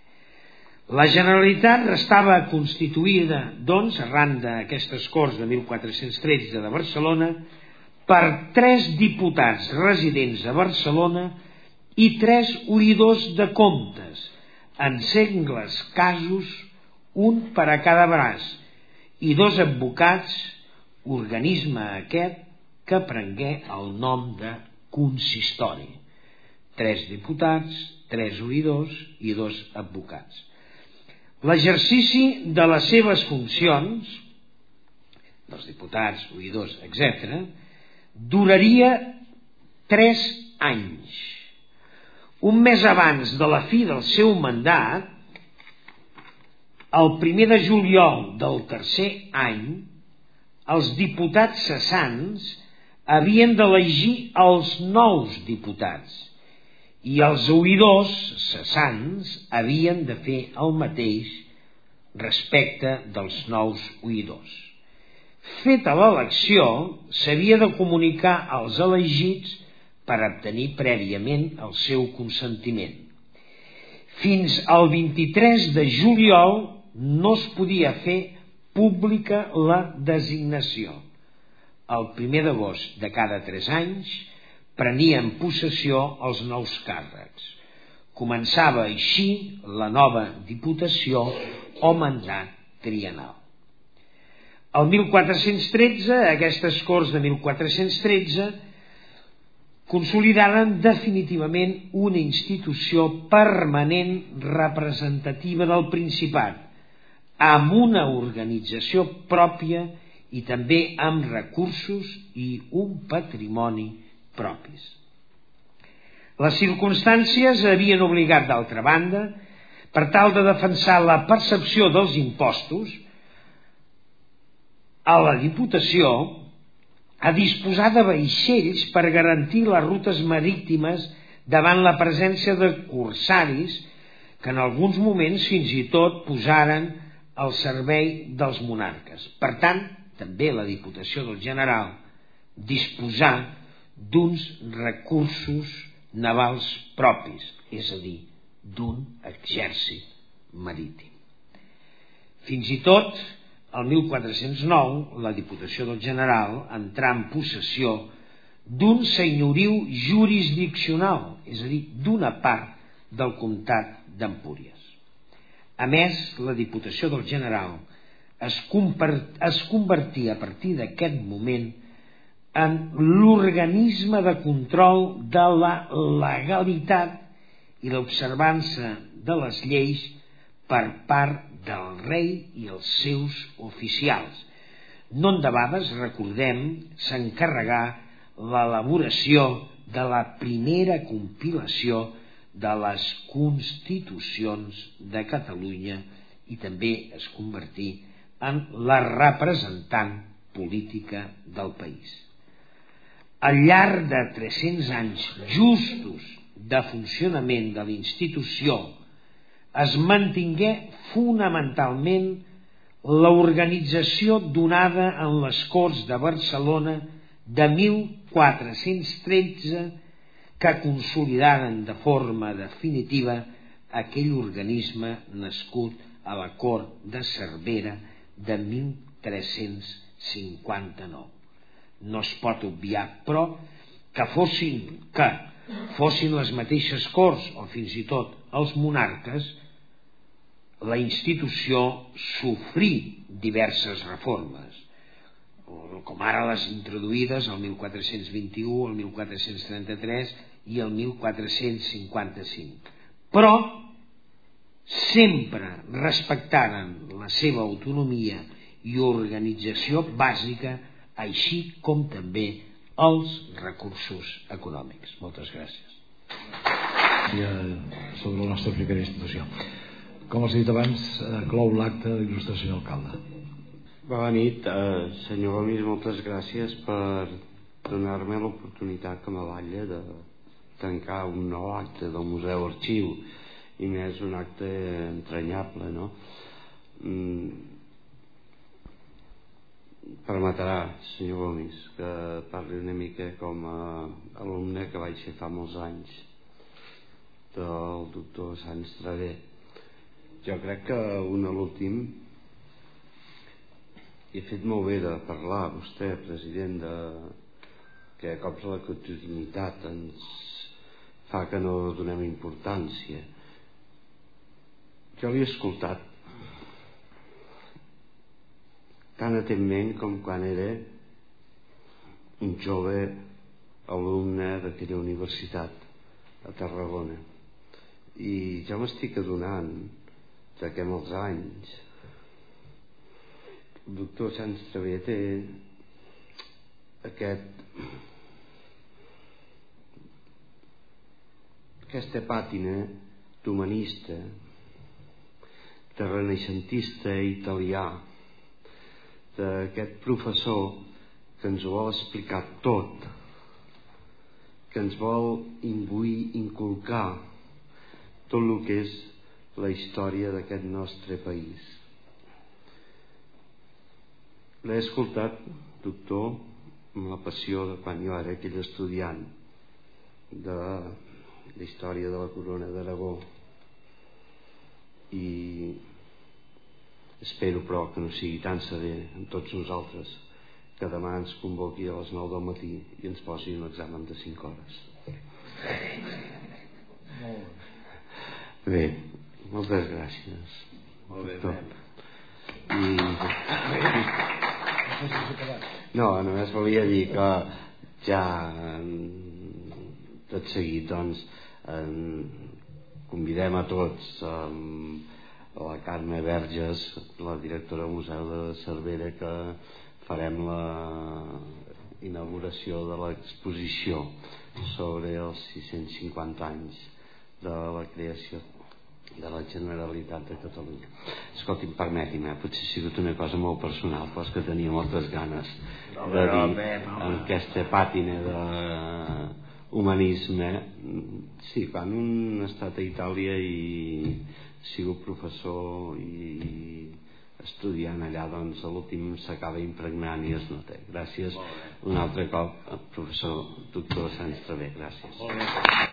La Generalitat restava constituïda, doncs, arran d'aquestes Corts de 1413 de Barcelona, per 3 diputats residents a Barcelona i 3 oïdors de comptes, en sengles casos, un per a cada braç, i 2 advocats, organisme aquest que prengué el nom de consistori. 3 diputats, 3 oïdors i 2 advocats. L'exercici de les seves funcions, dels diputats, oïdors, etc., duraria 3 anys. Un mes abans de la fi del seu mandat, el 1 de juliol del 3è any, els diputats cessants havien d'elegir els nous diputats i els oïdors cessants havien de fer el mateix respecte dels nous oïdors. Feta l'elecció, s'havia de comunicar als elegits per obtenir prèviament el seu consentiment. Fins al 23 de juliol no es podia fer pública la designació. El 1 d'agost de cada 3 anys prenien possessió els nous càrrecs. Començava així la nova diputació o mandat triennal. El 1413, aquestes Corts de 1413, consolidaren definitivament una institució permanent representativa del Principat, amb una organització pròpia i també amb recursos i un patrimoni propis. Les circumstàncies havien obligat, d'altra banda, per tal de defensar la percepció dels impostos, a la Diputació a disposar de vaixells per garantir les rutes marítimes davant la presència de corsaris que en alguns moments fins i tot posaren al servei dels monarques. Per tant, també la Diputació del General disposar d'uns recursos navals propis, és a dir, d'un exèrcit marítim. Fins i tot, el 1409, la Diputació del General entrà en possessió d'un senyoriu jurisdiccional, és a dir, d'una part del comtat d'Empúries. A més, la Diputació del General es convertia a partir d'aquest moment en l'organisme de control de la legalitat i l'observança de les lleis per part del rei i els seus oficials. No en debades, recordem, s'encarregà l'elaboració de la primera compilació de les constitucions de Catalunya i també es convertí en la representant política del país. Al llarg de 300 anys justos de funcionament de la institució es mantingué fonamentalment l'organització donada en les Corts de Barcelona de 1413 que consolidaren de forma definitiva aquell organisme nascut a la cort de Cervera de 1359. No es pot obviar, però, que fossin les mateixes corts o fins i tot els monarques, la institució sofrí diverses reformes, com ara les introduïdes el 1421, el 1433 i el 1455. Però sempre respectaren la seva autonomia i organització bàsica, així com també els recursos econòmics. Moltes gràcies. Sobre la nostra primera institució. Com els he dit abans, clou l'acte d'il·lustració alcalde. Bona nit, senyor Gomis, moltes gràcies per donar-me l'oportunitat com a batlle de tancar un nou acte del Museu Arxiu, i més un acte entranyable, no? Permetrà, senyor Gomis, que parli una mica com a alumne que vaig ser fa molts anys del doctor Sanç Traver. Jo crec que un a l'últim, i ha fet molt bé de parlar vostè, president, que a cops la quotidianitat ens fa que no donem importància. Jo l'he escoltat tan atentment com quan era un jove alumne d'aquella universitat a Tarragona, i jo m'estic adonant que amb els anys el doctor Sanç Traver té aquesta pàtina d'humanista, de renaixentista italià, d'aquest professor que ens ho vol explicar tot, que ens vol imbuir, inculcar tot el que és la història d'aquest nostre país. L'he escoltat, doctor, amb la passió de quan jo era aquell estudiant de la història de la Corona d'Aragó, i espero però que no sigui tan sever amb tots nosaltres que demà ens convoqui a les 9 del matí i ens posi un examen de 5 hores. Bé, moltes gràcies. Molt bé, no, només volia dir que ja tot seguit doncs convidem a tots a la Carme Verges, la directora del Museu de Cervera, que farem la inauguració de l'exposició sobre els 650 anys de la creació de la Generalitat de Catalunya. Escolti'm, permeti'm, potser ha sigut una cosa molt personal, però és que tenia moltes ganes de dir en aquesta pàtina de humanisme. Sí, quan un ha estat a Itàlia i ha sigut professor i estudiant allà, doncs a l'últim s'acaba impregnant i es nota. Gràcies un altre cop, professor doctor Sanç Traver. Gràcies.